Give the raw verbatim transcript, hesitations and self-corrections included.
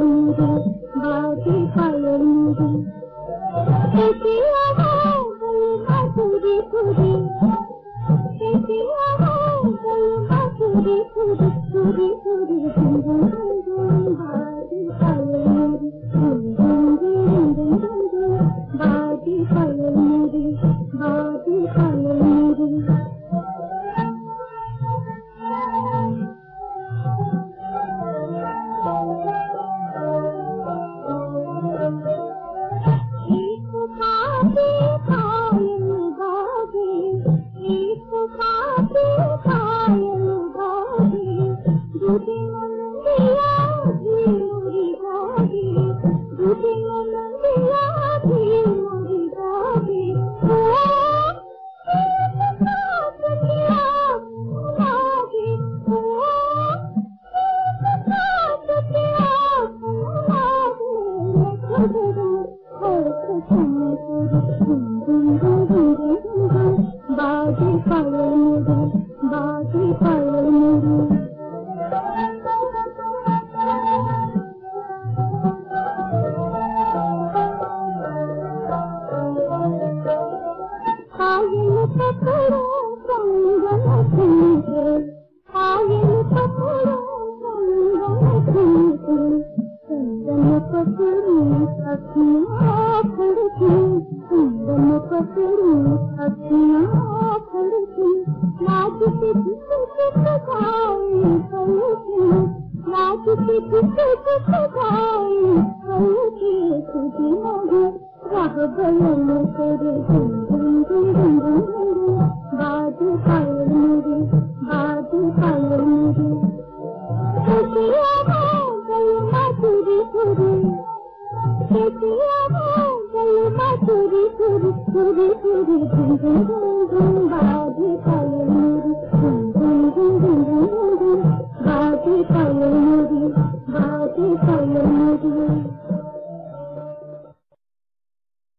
मेरे बाजे पायल मेरे कैसी आवाज़ गई माधुरी सुरी कैसी आवाज़ गई माधुरी सुरी सुरी सुरी झुम झुम झुम बाजे पायल मेरे झुम झुम झुम झुम झुम बाजे पायल मेरे बाजे पायल मेरे बाजे पायल मेरे बाजे पायल मेरे पायल पकड़ो कंगन झुमके पायल पकड़ो कंगन झुमके चंदन पकड़ू अखियाँ फड़की चंदन पकड़ू अखियाँ फड़की नाच के झुक गाए पलके नाच के झुक गाए पलके तुझे मगे राह बयन तेरे झुम झुम झुम झुम झुम बाजे पायल मेरे बाजे पायल मेरे कैसी आवाज़ गई माधुरी सुरी कैसी आवाज़ गई माधुरी सुरी सुरी सुरी झुम झुम झुम झुम बाजे पायल मेरे